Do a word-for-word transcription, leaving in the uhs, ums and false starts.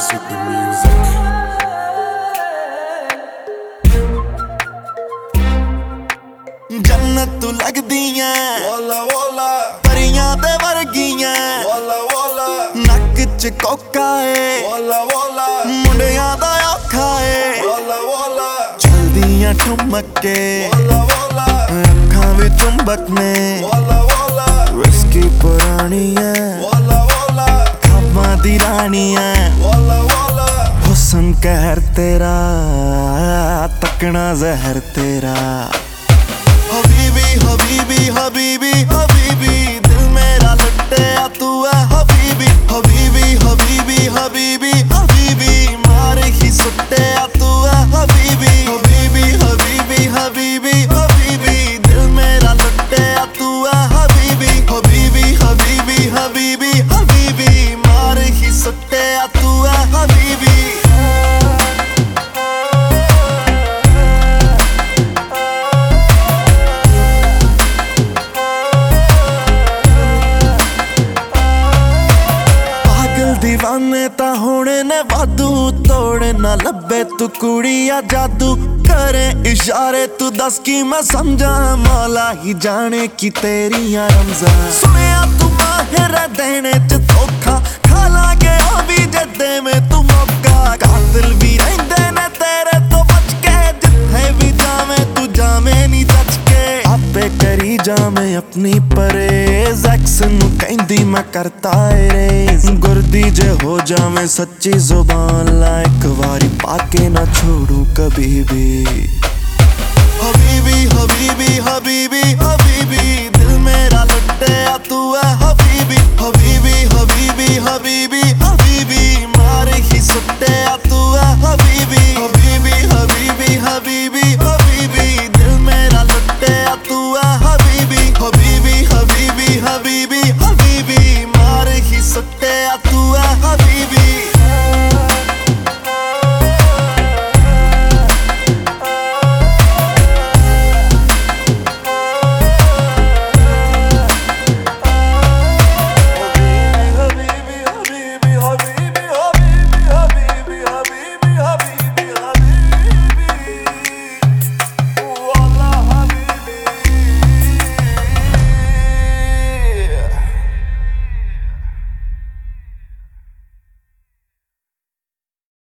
vibes with the music. जन्नत तू लगदियां वाला वाला परियां दे वर्गियां वाला वाला नक च कोका ए वाला वाला मुंडियां दा औखा ए वाला वाला चलदियां ठुमक के वाला वाला अखां विच चुंबक ने वाला वाला विस्की पुरानी है वाला वाला खाबां दी रानी है वाला वाला हुस्न कहर तेरा तकना जहर तेरा हबीबी हबीबी हबीबी हबीबी दिल मेरा लुटिया तू है हबीबी हबीबी हबीबी हबीबी हबीबी मार ही सुटिया तू है हबीबी हबीबी हबीबी हबीबी हबीबी दिल मेरा लुटिया तू है हबीबी हबीबी हबीबी हबीबी हबीबी मार ही सुटिया तू है हबीबी दीवाने ता होने ने वादू तोड़े ना लब्बे तू कुड़िया जादू करे इशारे तू दस की मैं समझा मौला ही जाने की तेरियां रमज़ान सुनिया तू माहिर देने च धोखा खा लागे ओ भी जद्दे में तू मौका कातिल भी रहंदे ने तेरे तो बच के जिथे भी जावे तू जावे नी दच के आपे करी जावे अपनी परेज एक्स नू कहंदी मैं करता रेज गुरदी जे हो जावे सच्ची जुबान ला एक बारी पाके ना छोड़ू कभी भी हबीबी हबीबी हबीबी हबीबी दिल मेरा लुटिया तू है